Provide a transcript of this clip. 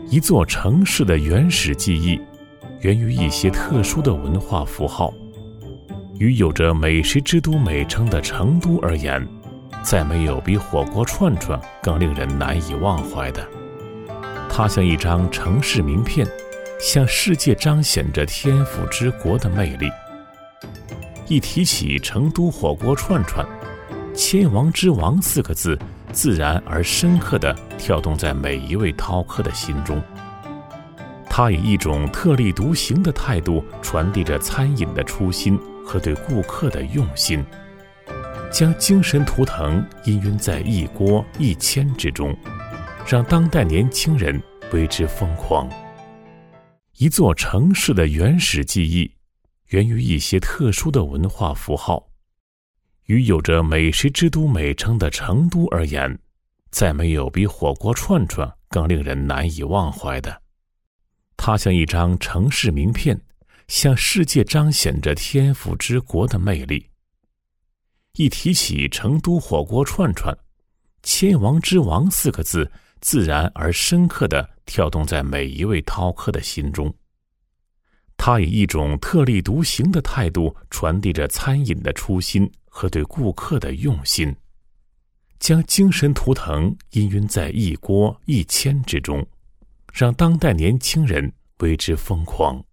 一座城市的原始记忆，源于一些特殊的文化符号。于有着美食之都美称的成都而言，再没有比火锅串串更令人难以忘怀的。它像一张城市名片，向世界彰显着天府之国的魅力。一提起成都火锅串串，千王之王4个字自然而深刻地跳动在每一位饕客的心中。它以一种特立独行的态度传递着餐饮的初心和对顾客的用心，将精神图腾氤氲在一锅一千之中，让当代年轻人为之疯狂。一座城市的原始记忆，源于一些特殊的文化符号。于有着美食之都美称的成都而言，再没有比火锅串串更令人难以忘怀的。它像一张城市名片，向世界彰显着天府之国的魅力。一提起成都火锅串串，千王之王4个字自然而深刻地跳动在每一位饕客的心中。它以一种特立独行的态度传递着餐饮的初心和对顾客的用心，将精神图腾氤氲在一锅一千之中，让当代年轻人为之疯狂。